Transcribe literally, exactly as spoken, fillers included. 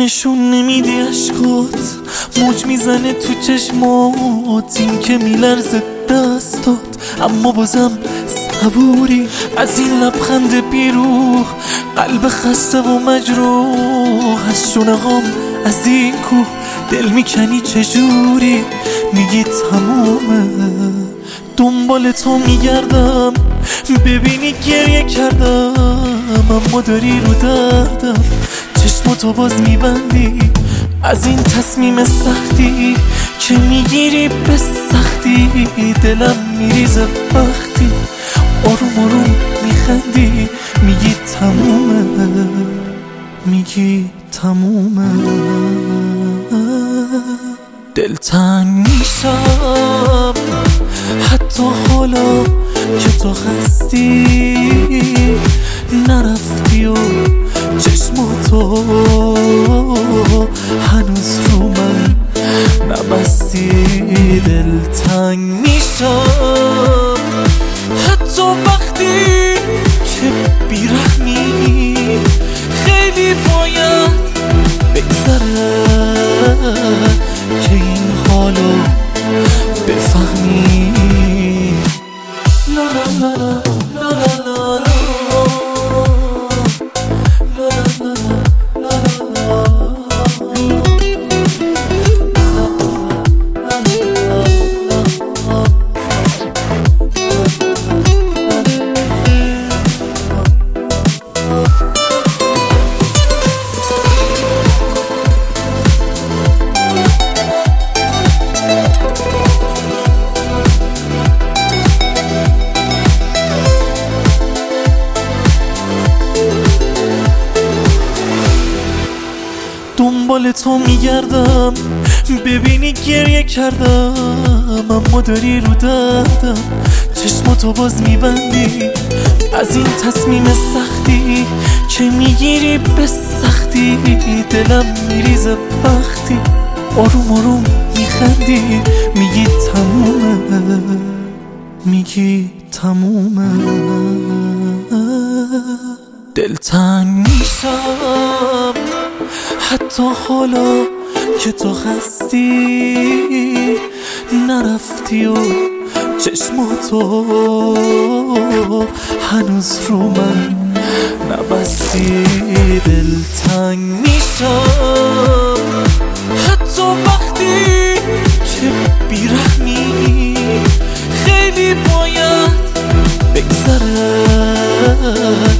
نشون نمیدی عشقات، موج میزنه تو چشمات، این که میلرزه دستات اما بازم صبوری. از این لبخند بیروح قلب خسته و مجروح، از شونه هام از این کوه دل میکنی چجوری؟ میگی تمومه، دنبال تو میگردم ببینی گریه کردم، اما داری رو دردم چشماتو باز میبندی. از این تصمیم سختی که میگیری به سختی، دلم میریزه وقتی آروم آروم میخندی. میگی تمومه، میگی تمومه. دلتنگ میشم حتی حالا که تو خستی، نرفتی و چشماتو هنوز رو من نبستی. دلتنگ میشم حتی وقتی که بیرحمی، خیلی باید بگذره که این حالو بفهمی. لا لا لا لا لا لا لا. دنبال تو میگردم ببینی گریه کردم، اما داری رو دردم چشماتو باز میبندی. از این تصمیم سختی که میگیری به سختی، دلم میریزه وقتی آروم آروم میخندی. میگی تمومه، میگی تمومه. دلتنگ میشم حتی حالا که تو خستی، نرفتی و چشماتو هنوز رو من نبستی. دلتنگ میشم حتی وقتی که بیرحمی، خیلی باید بگذره